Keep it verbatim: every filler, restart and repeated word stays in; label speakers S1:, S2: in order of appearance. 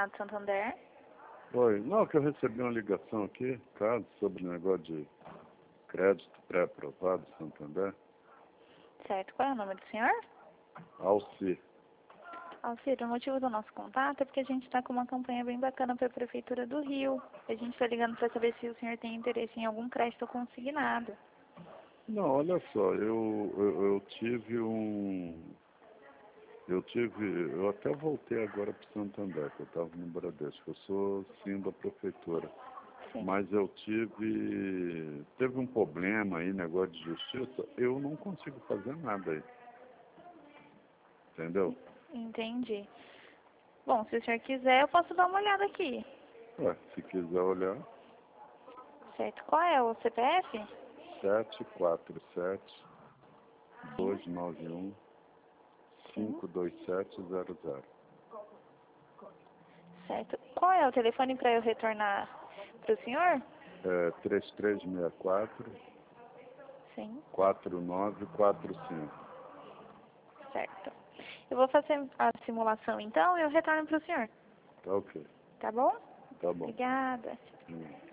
S1: consignado Santander.
S2: Oi, não, que eu recebi uma ligação aqui, caso, sobre o negócio de crédito pré-aprovado Santander.
S1: Certo. Qual é o nome do senhor?
S2: Alci.
S1: Alcir, o motivo do nosso contato é porque a gente está com uma campanha bem bacana para a Prefeitura do Rio. A gente está ligando para saber se o senhor tem interesse em algum crédito consignado.
S2: Não, olha só, eu, eu, eu tive um... Eu tive... Eu até voltei agora para Santander, que eu estava no Bradesco. Eu sou, sim, da Prefeitura.
S1: Sim.
S2: Mas eu tive... Teve um problema aí, negócio de justiça. Eu não consigo fazer nada aí. Entendeu?
S1: Entendi. Bom, se o senhor quiser, eu posso dar uma olhada aqui.
S2: Ué, se quiser olhar,
S1: Certo. Qual é o C P F?
S2: sete quatro sete,
S1: Sim.
S2: dois nove um,
S1: Sim.
S2: cinco dois sete zero zero.
S1: Certo. Qual é o telefone para eu retornar para o senhor?
S2: É três três seis quatro,
S1: Sim.
S2: quatro nove quatro cinco.
S1: Certo. Eu vou fazer a simulação então e eu retorno para o senhor.
S2: Tá ok.
S1: Tá bom?
S2: Tá bom.
S1: Obrigada.
S2: Hum.